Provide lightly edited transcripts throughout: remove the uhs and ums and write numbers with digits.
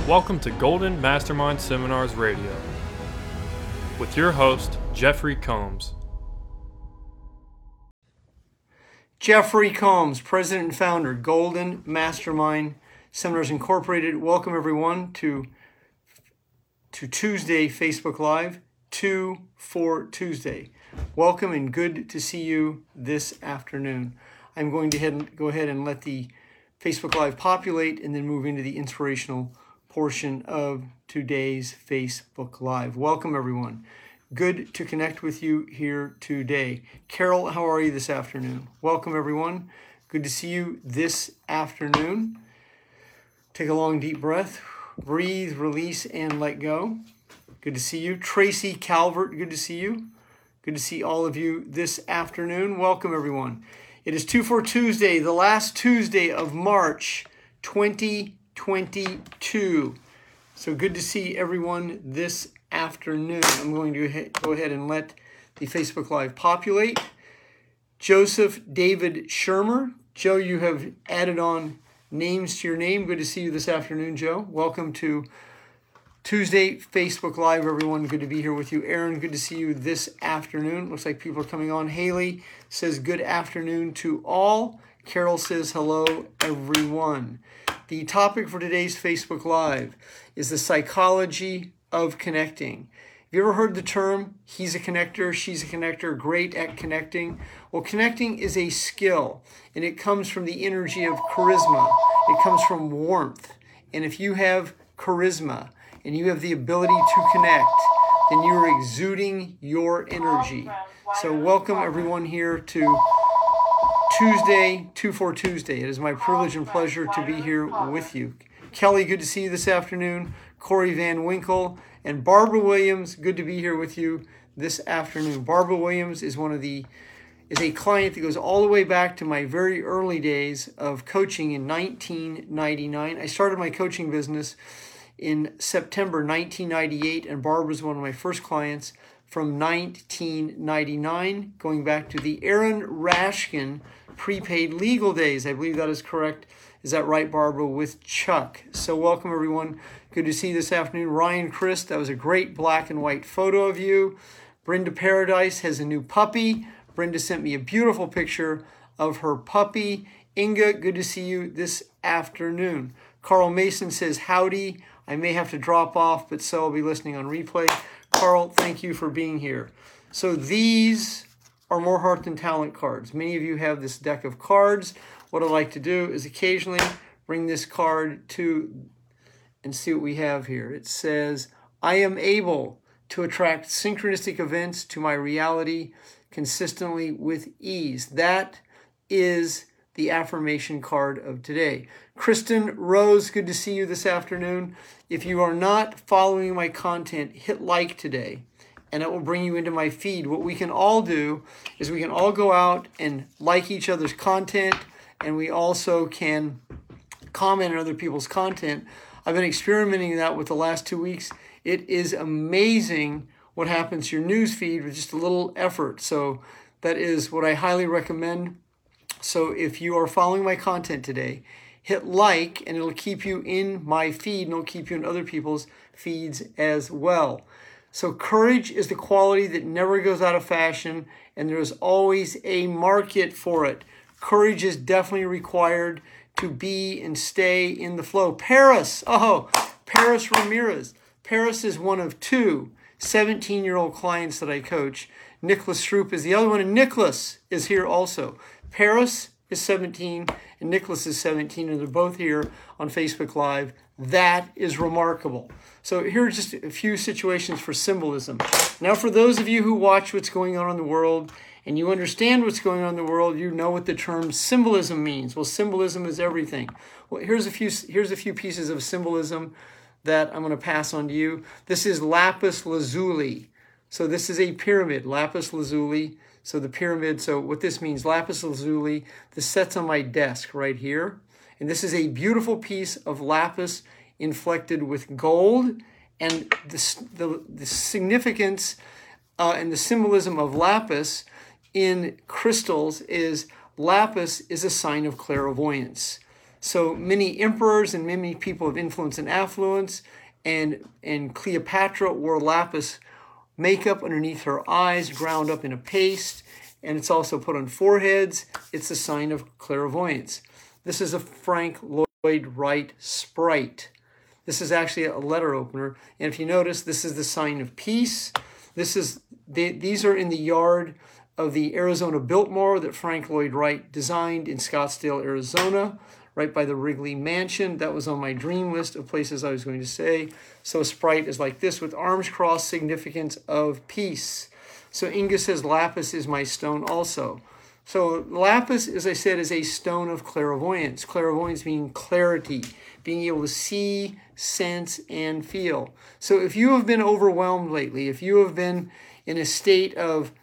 Welcome to Golden Mastermind Seminars Radio with your host, Jeffrey Combs. Jeffrey Combs, President and Founder, Golden Mastermind Seminars Incorporated. Welcome everyone to Tuesday Facebook Live, 2 for Tuesday. Welcome and good to see you this afternoon. I'm going to go ahead and let the Facebook Live populate and then move into the inspirational portion of today's Facebook Live. Welcome everyone. Good to connect with you here today. Carol, how are you this afternoon? Welcome everyone. Good to see you this afternoon. Take a long deep breath. Breathe, release, and let go. Good to see you. Tracy Calvert, good to see you. Good to see all of you this afternoon. Welcome everyone. It is 2 for Tuesday, the last Tuesday of March 2022. So good to see everyone this afternoon. I'm going to go ahead and let the Facebook Live populate. Joseph David Shermer. Joe, you have added on names to your name. Good to see you this afternoon, Joe. Welcome to Tuesday Facebook Live, everyone. Good to be here with you. Aaron, good to see you this afternoon. Looks like people are coming on. Haley says good afternoon to all. Carol says hello, everyone. The topic for today's Facebook Live is the psychology of connecting. Have you ever heard the term, he's a connector, she's a connector, great at connecting? Well, connecting is a skill, and it comes from the energy of charisma. It comes from warmth. And if you have charisma and you have the ability to connect, then you're exuding your energy. So welcome everyone here to Tuesday, 2 for Tuesday. It is my privilege and pleasure to be here with you. Kelly, good to see you this afternoon. Corey Van Winkle and Barbara Williams, good to be here with you this afternoon. Barbara Williams is a client that goes all the way back to my very early days of coaching in 1999. I started my coaching business in September 1998, and Barbara was one of my first clients from 1999, going back to the Aaron Rashkin prepaid legal days. I believe that is correct. Is that right, Barbara, with Chuck? So welcome, everyone. Good to see you this afternoon. Ryan Christ, that was a great black and white photo of you. Brenda Paradise has a new puppy. Brenda sent me a beautiful picture of her puppy. Inga, good to see you this afternoon. Carl Mason says, howdy. I may have to drop off, but so I'll be listening on replay. Carl, thank you for being here. So these are More Heart Than Talent cards. Many of you have this deck of cards. What I like to do is occasionally bring this card to and see what we have here. It says, I am able to attract synchronistic events to my reality consistently with ease. That is the affirmation card of today. Kristen Rose, good to see you this afternoon. If you are not following my content, hit like today, and it will bring you into my feed. What we can all do is we can all go out and like each other's content, and we also can comment on other people's content. I've been experimenting that with the last 2 weeks. It is amazing what happens to your news feed with just a little effort. So that is what I highly recommend. So if you are following my content today, hit like, and it'll keep you in my feed, and it'll keep you in other people's feeds as well. So courage is the quality that never goes out of fashion, and there is always a market for it. Courage is definitely required to be and stay in the flow. Paris Ramirez. Paris is one of two 17-year-old clients that I coach. Nicholas Stroop is the other one, and Nicholas is here also. Paris is 17 and Nicholas is 17, and they're both here on Facebook Live. That is remarkable. So here are just a few situations for symbolism. Now, for those of you who watch what's going on in the world and you understand what's going on in the world, you know what the term symbolism means. Well, symbolism is everything. Well, here's a few pieces of symbolism that I'm going to pass on to you. This is lapis lazuli. So this is a pyramid, lapis lazuli. So the pyramid, so what this means, lapis lazuli, this sits on my desk right here. And this is a beautiful piece of lapis inflected with gold. And the significance and the symbolism of lapis in crystals is lapis is a sign of clairvoyance. So many emperors and many people of influence and affluence, and Cleopatra wore lapis makeup underneath her eyes, ground up in a paste, and it's also put on foreheads. It's a sign of clairvoyance. This is a Frank Lloyd Wright Sprite. This is actually a letter opener, and if you notice, this is the sign of peace. These are in the yard of the Arizona Biltmore that Frank Lloyd Wright designed in Scottsdale, Arizona, right by the Wrigley Mansion. That was on my dream list of places I was going to say. So a Sprite is like this with arms crossed, significance of peace. So Inga says lapis is my stone also. So lapis, as I said, is a stone of clairvoyance. Clairvoyance meaning clarity, being able to see, sense, and feel. So if you have been overwhelmed lately, if you have been in a state of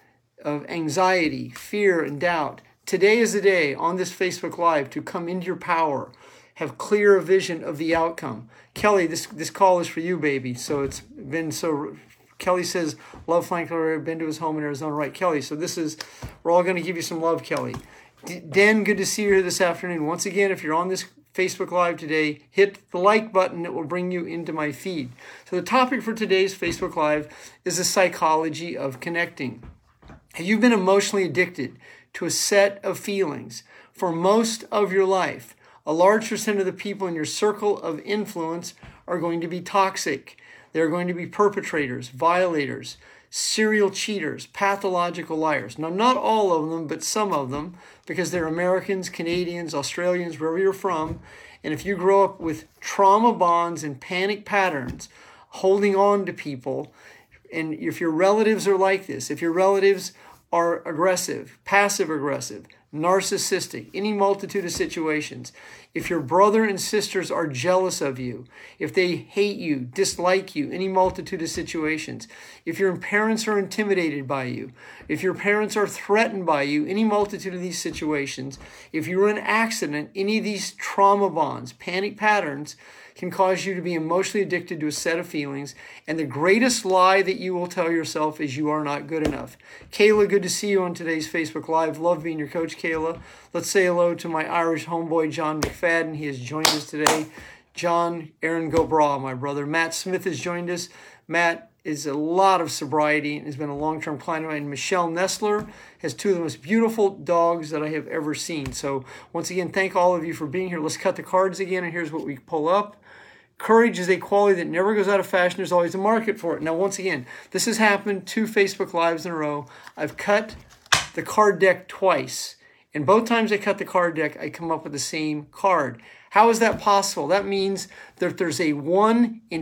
anxiety, fear, and doubt, today is the day on this Facebook Live to come into your power, have clear vision of the outcome. Kelly, this call is for you, baby. So it's been so... Kelly says, love Frank Lloyd Wright, been to his home in Arizona. Right, Kelly. So we're all going to give you some love, Kelly. Den, good to see you here this afternoon. Once again, if you're on this Facebook Live today, hit the like button. It will bring you into my feed. So the topic for today's Facebook Live is the psychology of connecting. Have you been emotionally addicted to a set of feelings for most of your life? A large percent of the people in your circle of influence are going to be toxic. They're going to be perpetrators, violators, serial cheaters, pathological liars. Now, not all of them, but some of them, because they're Americans, Canadians, Australians, wherever you're from. And if you grow up with trauma bonds and panic patterns, holding on to people, and if your relatives are like this, if your relatives are aggressive, passive-aggressive, narcissistic, any multitude of situations, if your brother and sisters are jealous of you, if they hate you, dislike you, any multitude of situations, if your parents are intimidated by you, if your parents are threatened by you, any multitude of these situations, if you were in an accident, any of these trauma bonds, panic patterns can cause you to be emotionally addicted to a set of feelings. And the greatest lie that you will tell yourself is you are not good enough. Kayla, good to see you on today's Facebook Live. Love being your coach, Kayla. Let's say hello to my Irish homeboy, John McFadden. He has joined us today. John, Aaron Gobra, my brother. Matt Smith has joined us. Matt is a lot of sobriety and has been a long-term client of mine. Michelle Nestler has two of the most beautiful dogs that I have ever seen. So once again, thank all of you for being here. Let's cut the cards again, and here's what we pull up. Courage is a quality that never goes out of fashion. There's always a market for it. Now, once again, this has happened 2 Facebook Lives in a row. I've cut the card deck twice. And both times I cut the card deck, I come up with the same card. How is that possible? That means that there's a 1 in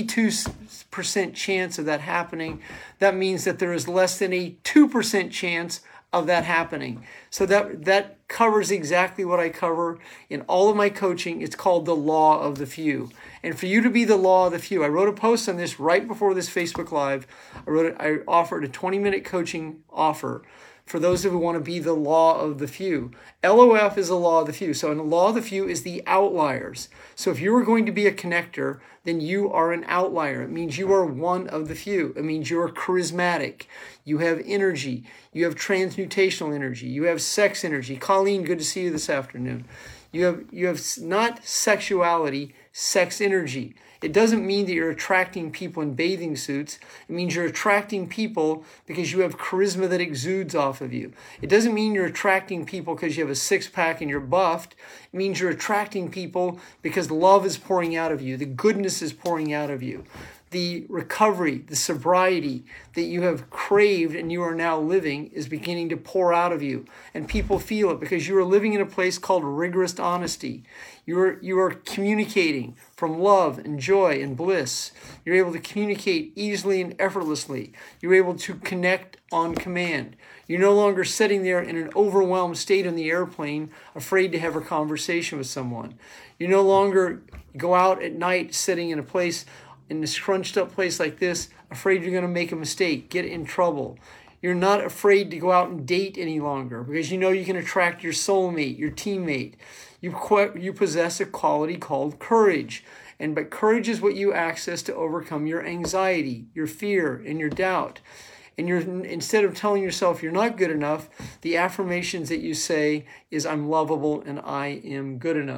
52% chance of that happening. That means that there is less than a 2% chance of that happening. So that covers exactly what I cover in all of my coaching. It's called the law of the few. And for you to be the law of the few, I wrote a post on this right before this Facebook Live. I offered a 20-minute coaching offer for those who want to be the law of the few. LOF is the law of the few. So in the law of the few is the outliers. So if you are going to be a connector, then you are an outlier. It means you are one of the few. It means you are charismatic. You have energy. You have transmutational energy. You have sex energy. Colleen, good to see you this afternoon. You have not sexuality, sex energy. It doesn't mean that you're attracting people in bathing suits. It means you're attracting people because you have charisma that exudes off of you. It doesn't mean you're attracting people because you have a six-pack and you're buffed. It means you're attracting people because love is pouring out of you. The goodness is pouring out of you. The recovery, the sobriety that you have craved and you are now living is beginning to pour out of you. And people feel it because you are living in a place called rigorous honesty. You are communicating from love and joy and bliss. You're able to communicate easily and effortlessly. You're able to connect on command. You're no longer sitting there in an overwhelmed state on the airplane, afraid to have a conversation with someone. You no longer go out at night sitting in a place, in a scrunched up place like this, afraid you're going to make a mistake, get in trouble. You're not afraid to go out and date any longer because you know you can attract your soulmate, your teammate. You possess a quality called courage. But courage is what you access to overcome your anxiety, your fear, and your doubt. And instead of telling yourself you're not good enough, the affirmations that you say is I'm lovable and I am good enough.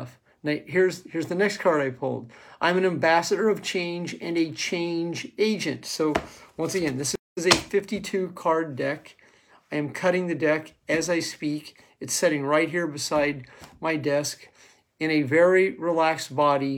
Now, here's the next card I pulled. I'm an ambassador of change and a change agent. So once again, this is a 52 card deck. I am cutting the deck as I speak. It's sitting right here beside my desk in a very relaxed body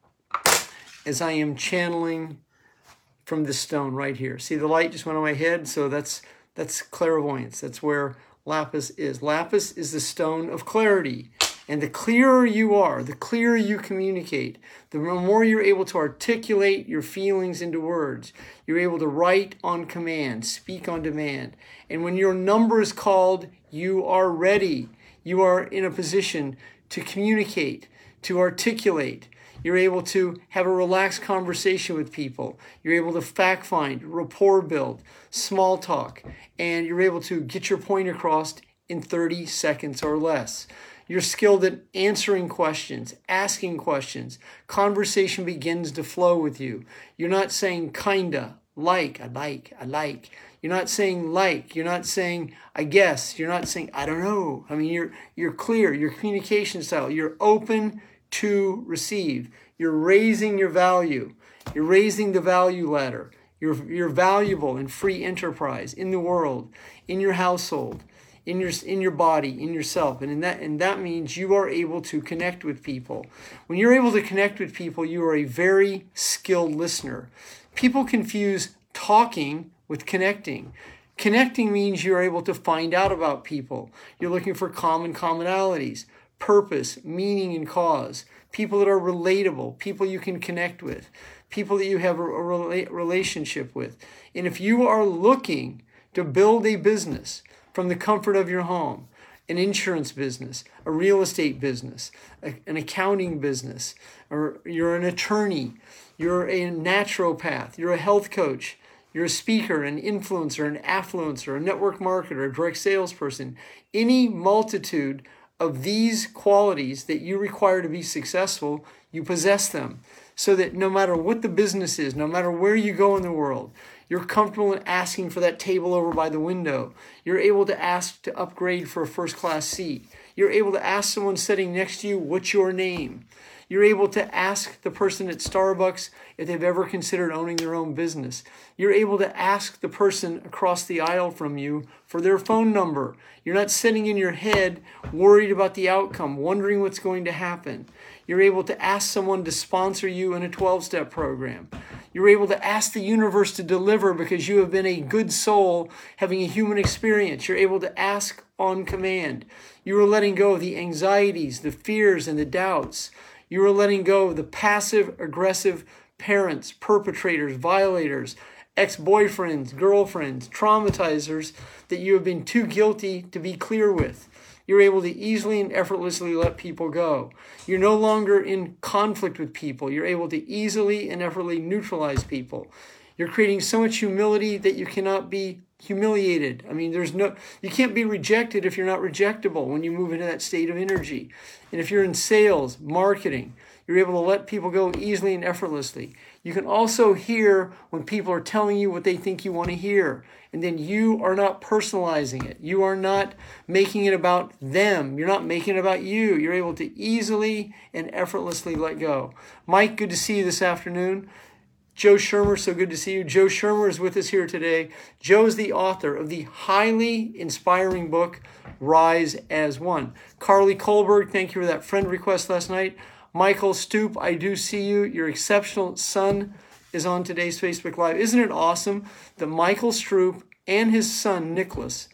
as I am channeling from the stone right here. See, the light just went on my head, so that's clairvoyance. That's where lapis is. Lapis is the stone of clarity. And the clearer you are, the clearer you communicate, the more you're able to articulate your feelings into words. You're able to write on command, speak on demand. And when your number is called, you are ready. You are in a position to communicate, to articulate. You're able to have a relaxed conversation with people. You're able to fact find, rapport build, small talk, and you're able to get your point across in 30 seconds or less. You're skilled at answering questions, asking questions. Conversation begins to flow with you. You're not saying kinda, like, I like. You're not saying like. You're not saying I guess. You're not saying I don't know. I mean, you're clear. Your communication style. You're open to receive. You're raising your value. You're raising the value ladder. You're valuable in free enterprise, in the world, in your household, in your body, in yourself. And that means you are able to connect with people. When you're able to connect with people, you are a very skilled listener. People confuse talking with connecting. Connecting means you're able to find out about people. You're looking for commonalities, purpose, meaning, and cause. People that are relatable, people you can connect with, people that you have a relationship with. And if you are looking to build a business from the comfort of your home, an insurance business, a real estate business, an accounting business, or you're an attorney, you're a naturopath, you're a health coach, you're a speaker, an influencer, an affluencer, a network marketer, a direct salesperson, any multitude of these qualities that you require to be successful, you possess them. So that no matter what the business is, no matter where you go in the world, you're comfortable in asking for that table over by the window. You're able to ask to upgrade for a first-class seat. You're able to ask someone sitting next to you, what's your name? You're able to ask the person at Starbucks if they've ever considered owning their own business. You're able to ask the person across the aisle from you for their phone number. You're not sitting in your head worried about the outcome, wondering what's going to happen. You're able to ask someone to sponsor you in a 12-step program. You're able to ask the universe to deliver because you have been a good soul having a human experience. You're able to ask on command. You are letting go of the anxieties, the fears, and the doubts. You are letting go of the passive-aggressive parents, perpetrators, violators, ex-boyfriends, girlfriends, traumatizers that you have been too guilty to be clear with. You're able to easily and effortlessly let people go. You're no longer in conflict with people. You're able to easily and effortlessly neutralize people. You're creating so much humility that you cannot be humiliated. I mean, you can't be rejected if you're not rejectable when you move into that state of energy. And if you're in sales, marketing, you're able to let people go easily and effortlessly. You can also hear when people are telling you what they think you want to hear. And then you are not personalizing it. You are not making it about them. You're not making it about you. You're able to easily and effortlessly let go. Mike, good to see you this afternoon. Joe Shermer, so good to see you. Joe Shermer is with us here today. Joe is the author of the highly inspiring book, Rise as One. Carly Kohlberg, thank you for that friend request last night. Michael Stoop, I do see you. Your exceptional son is on today's Facebook Live. Isn't it awesome that Michael Stroop and his son, Nicholas,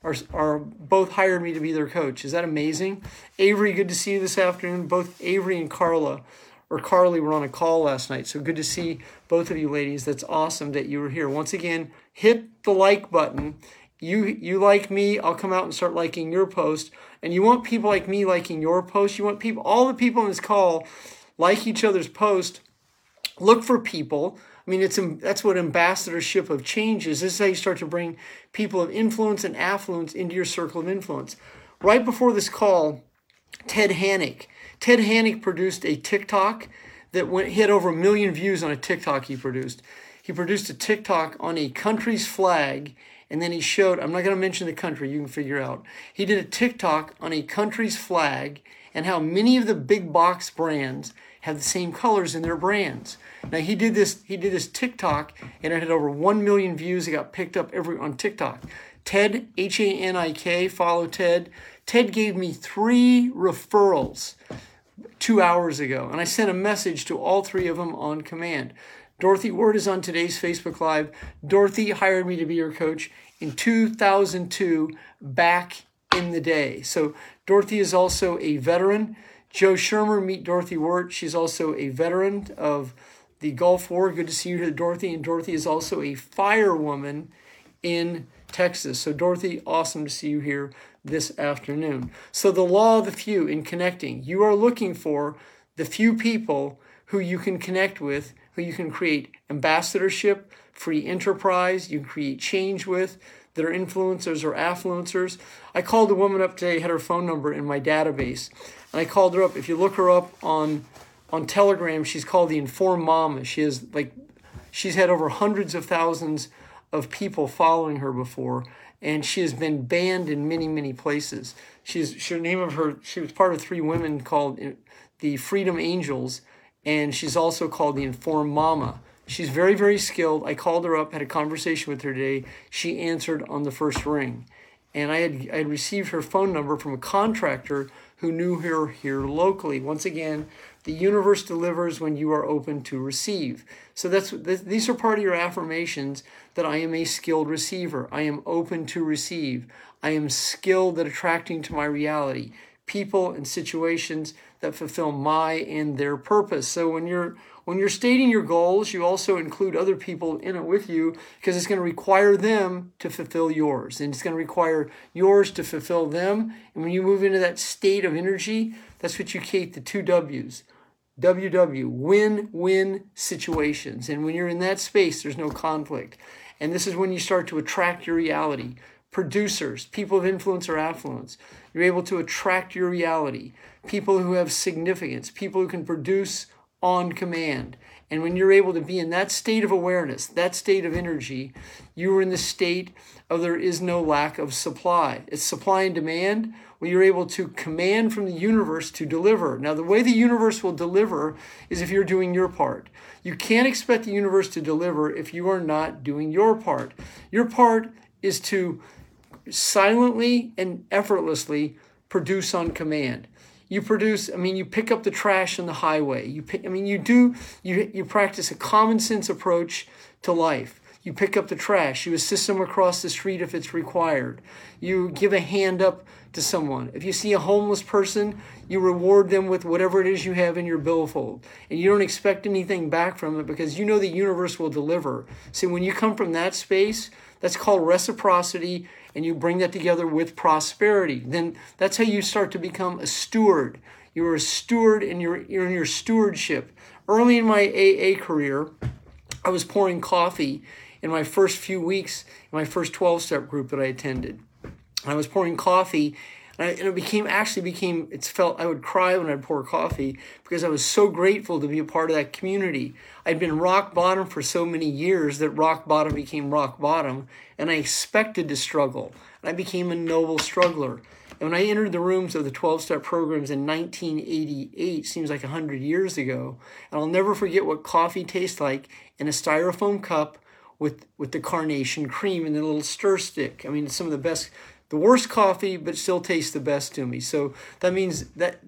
are both hired me to be their coach? Is that amazing? Avery, good to see you this afternoon. Both Avery and Carly were on a call last night. So good to see both of you ladies. That's awesome that you were here. Once again, hit the like button. You like me, I'll come out and start liking your post. And you want people like me liking your post. You want all the people on this call like each other's post. Look for people. I mean, that's what ambassadorship of change is. This is how you start to bring people of influence and affluence into your circle of influence. Right before this call, Ted Hannick produced a TikTok that hit over 1 million views on a TikTok he produced. He produced a TikTok on a country's flag, and then he showed, I'm not going to mention the country, you can figure out. He did a TikTok on a country's flag, and how many of the big box brands have the same colors in their brands. Now he did this TikTok, and it had over 1 million views. It got picked up on TikTok. Ted, Hanik, follow Ted. Ted gave me 3 referrals 2 hours ago, and I sent a message to all 3 of them on command. Dorothy Ward is on today's Facebook Live. Dorothy hired me to be her coach in 2002, back in the day. So Dorothy is also a veteran. Joe Shermer, meet Dorothy Ward. She's also a veteran of the Gulf War. Good to see you here, Dorothy. And Dorothy is also a firewoman in Texas. So Dorothy, awesome to see you here this afternoon. So the law of the few in connecting. You are looking for the few people who you can connect with, who you can create ambassadorship, free enterprise, you can create change with, that are influencers or affluencers. I called a woman up today, had her phone number in my database, and I called her up. If you look her up on Telegram, she's called the Informed Mama. She's had over hundreds of thousands of people following her before, and she has been banned in many, many places. She was part of 3 women called the Freedom Angels, and she's also called the Informed Mama. She's very, very skilled. I called her up, had a conversation with her today. She answered on the first ring. And I had received her phone number from a contractor who knew her here locally. Once again, the universe delivers when you are open to receive. So these are part of your affirmations, that I am a skilled receiver. I am open to receive. I am skilled at attracting to my reality people and situations that fulfill my and their purpose. So when you're stating your goals, you also include other people in it with you, because it's going to require them to fulfill yours, and it's going to require yours to fulfill them. And when you move into that state of energy, that's what you create, the 2 W's. WW, win-win situations. And when you're in that space, there's no conflict. And this is when you start to attract your reality. Producers, people of influence or affluence, you're able to attract your reality. People who have significance, people who can produce on command. And when you're able to be in that state of awareness, that state of energy, you are in the state of there is no lack of supply. It's supply and demand, where you're able to command from the universe to deliver. Now, the way the universe will deliver is if you're doing your part. You can't expect the universe to deliver if you are not doing your part. Your part is to silently and effortlessly produce on command. You pick up the trash on the highway. You practice a common sense approach to life. You pick up the trash. You assist someone across the street if it's required. You give a hand up to someone. If you see a homeless person, you reward them with whatever it is you have in your billfold. And you don't expect anything back from it, because you know the universe will deliver. So when you come from that space, that's called reciprocity, and you bring that together with prosperity. Then that's how you start to become a steward. You're a steward, and you're in your stewardship. Early in my AA career, I was pouring coffee in my first few weeks in my first 12-step group that I attended. I was pouring coffee, and it felt I would cry when I'd pour coffee, because I was so grateful to be a part of that community. I'd been rock bottom for so many years that rock bottom became rock bottom, and I expected to struggle. And I became a noble struggler. And when I entered the rooms of the 12-step programs in 1988, seems like 100 years ago, and I'll never forget what coffee tastes like in a styrofoam cup with the carnation cream and the little stir stick. I mean, it's some of the best, the worst coffee, but still tastes the best to me. So that means that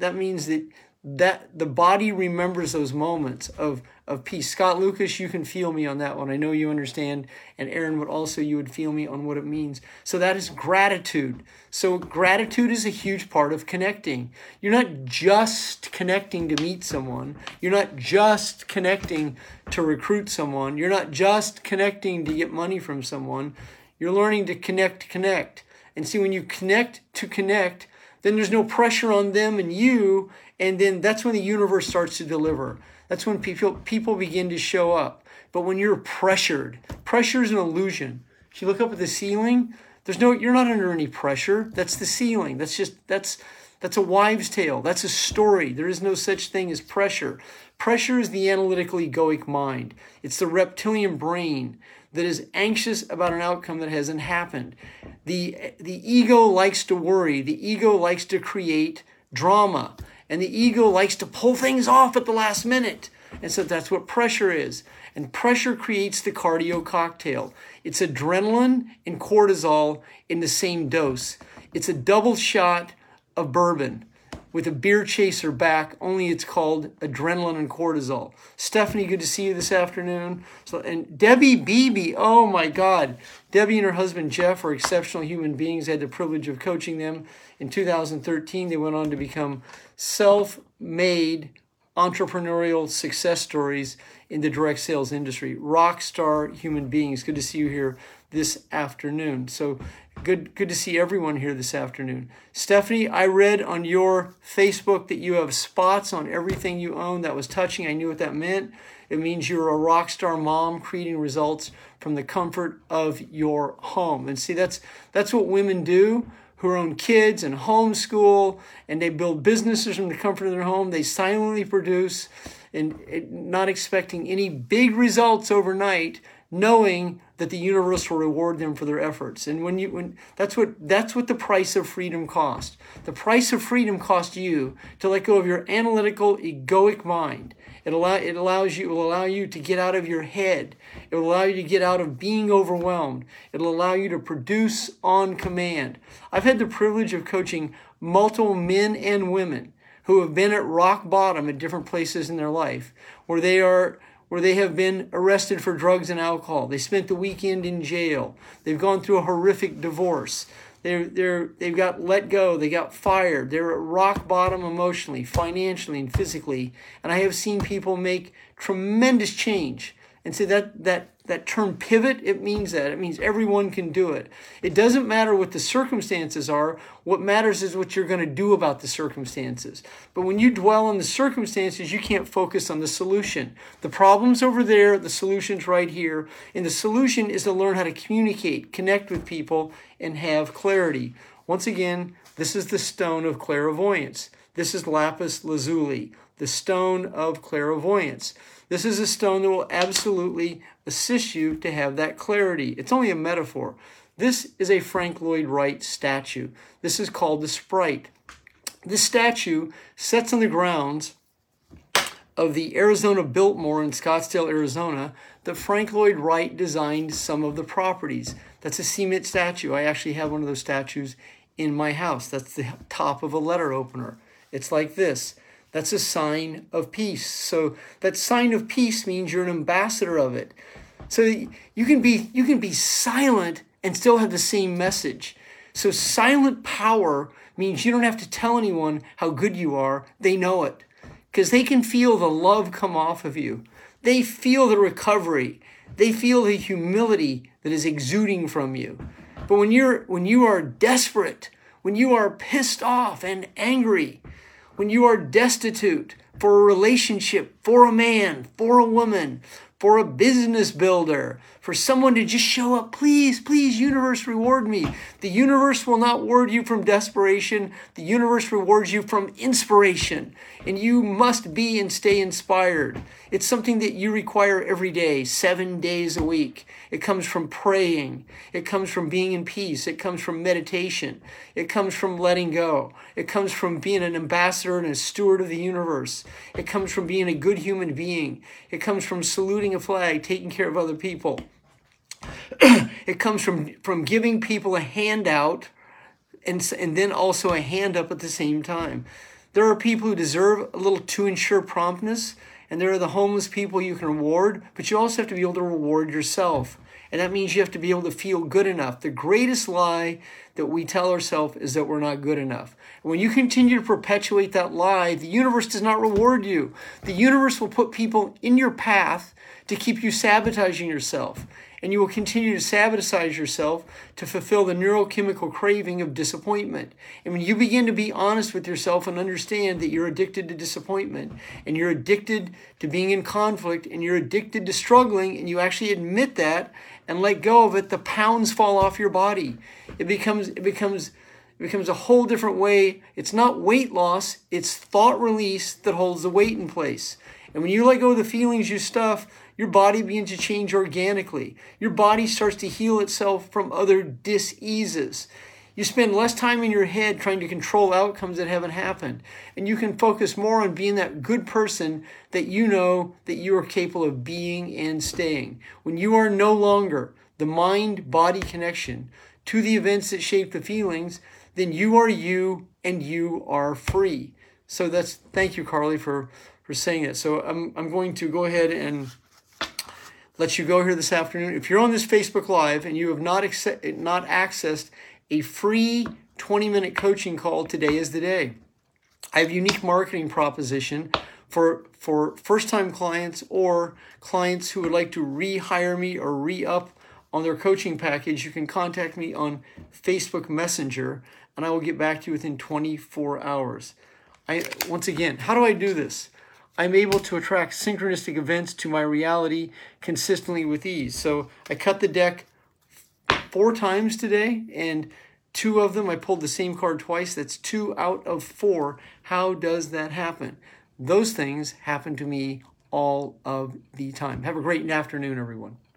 the body remembers those moments of peace. Scott Lucas, you can feel me on that one. I know you understand. And Aaron you would feel me on what it means. So that is gratitude. So gratitude is a huge part of connecting. You're not just connecting to meet someone. You're not just connecting to recruit someone. You're not just connecting to get money from someone. You're learning to connect. And see, when you connect, then there's no pressure on them and you, and then that's when the universe starts to deliver. That's when people begin to show up. But when you're pressured, pressure is an illusion. If you look up at the ceiling, you're not under any pressure. That's the ceiling. That's a wives' tale. That's a story. There is no such thing as pressure. Pressure is the analytical egoic mind. It's the reptilian brain that is anxious about an outcome that hasn't happened. The ego likes to worry. The ego likes to create drama. And the ego likes to pull things off at the last minute. And so that's what pressure is. And pressure creates the cardio cocktail. It's adrenaline and cortisol in the same dose. It's a double shot of bourbon with a beer chaser back, only it's called adrenaline and cortisol. Stephanie, good to see you this afternoon. And Debbie Beebe, oh my God. Debbie and her husband Jeff are exceptional human beings. I had the privilege of coaching them. In 2013, they went on to become self-made entrepreneurial success stories in the direct sales industry. Rock star human beings. Good to see you here this afternoon. So good to see everyone here this afternoon. Stephanie, I read on your Facebook that you have spots on everything you own. That was touching. I knew what that meant. It means you're a rock star mom creating results from the comfort of your home. And see, that's what women do who own kids and homeschool, and they build businesses from the comfort of their home. They silently produce and not expecting any big results overnight, knowing that the universe will reward them for their efforts. And when that's what the price of freedom costs. The price of freedom costs you to let go of your analytical, egoic mind. It will allow you to get out of your head. It will allow you to get out of being overwhelmed. It will allow you to produce on command. I've had the privilege of coaching multiple men and women who have been at rock bottom at different places in their life, where they have been arrested for drugs and alcohol. They spent the weekend in jail. They've gone through a horrific divorce. They've got let go. They got fired. They're at rock bottom emotionally, financially, and physically. And I have seen people make tremendous change. And so that term pivot, it means that. It means everyone can do it. It doesn't matter what the circumstances are. What matters is what you're going to do about the circumstances. But when you dwell on the circumstances, you can't focus on the solution. The problem's over there, the solution's right here. And the solution is to learn how to communicate, connect with people, and have clarity. Once again, this is the stone of clairvoyance. This is lapis lazuli, the stone of clairvoyance. This is a stone that will absolutely assist you to have that clarity. It's only a metaphor. This is a Frank Lloyd Wright statue. This is called the Sprite. This statue sits on the grounds of the Arizona Biltmore in Scottsdale, Arizona, that Frank Lloyd Wright designed some of the properties. That's a cement statue. I actually have one of those statues in my house. That's the top of a letter opener. It's like this. That's a sign of peace. So that sign of peace means you're an ambassador of it. So you can be silent and still have the same message. So silent power means you don't have to tell anyone how good you are. They know it because they can feel the love come off of you. They feel the recovery. They feel the humility that is exuding from you. But when you are desperate, when you are pissed off and angry, when you are destitute for a relationship, for a man, for a woman, for a business builder, for someone to just show up, please, please, universe, reward me. The universe will not reward you from desperation. The universe rewards you from inspiration. And you must be and stay inspired. It's something that you require every day, 7 days a week. It comes from praying. It comes from being in peace. It comes from meditation. It comes from letting go. It comes from being an ambassador and a steward of the universe. It comes from being a good human being. It comes from saluting a flag, taking care of other people. It comes from giving people a handout and then also a hand up at the same time. There are people who deserve a little to ensure promptness, and there are the homeless people you can reward, but you also have to be able to reward yourself. And that means you have to be able to feel good enough. The greatest lie that we tell ourselves is that we're not good enough. And when you continue to perpetuate that lie, the universe does not reward you. The universe will put people in your path to keep you sabotaging yourself. And you will continue to sabotage yourself to fulfill the neurochemical craving of disappointment. And when you begin to be honest with yourself and understand that you're addicted to disappointment, and you're addicted to being in conflict, and you're addicted to struggling, and you actually admit that and let go of it, the pounds fall off your body. It becomes a whole different way. It's not weight loss, it's thought release that holds the weight in place. And when you let go of the feelings you stuff, your body begins to change organically. Your body starts to heal itself from other dis-eases. You spend less time in your head trying to control outcomes that haven't happened. And you can focus more on being that good person that you know that you are capable of being and staying. When you are no longer the mind-body connection to the events that shape the feelings, then you are you and you are free. So thank you, Carly, for saying that. So I'm going to go ahead and let you go here this afternoon. If you're on this Facebook Live and you have not accessed a free 20-minute coaching call, today is the day. I have a unique marketing proposition for first-time clients or clients who would like to rehire me or re-up on their coaching package. You can contact me on Facebook Messenger, and I will get back to you within 24 hours. Once again, how do I do this? I'm able to attract synchronistic events to my reality consistently with ease. So I cut the deck 4 times today, and 2 of them I pulled the same card twice. That's 2 out of 4. How does that happen? Those things happen to me all of the time. Have a great afternoon, everyone.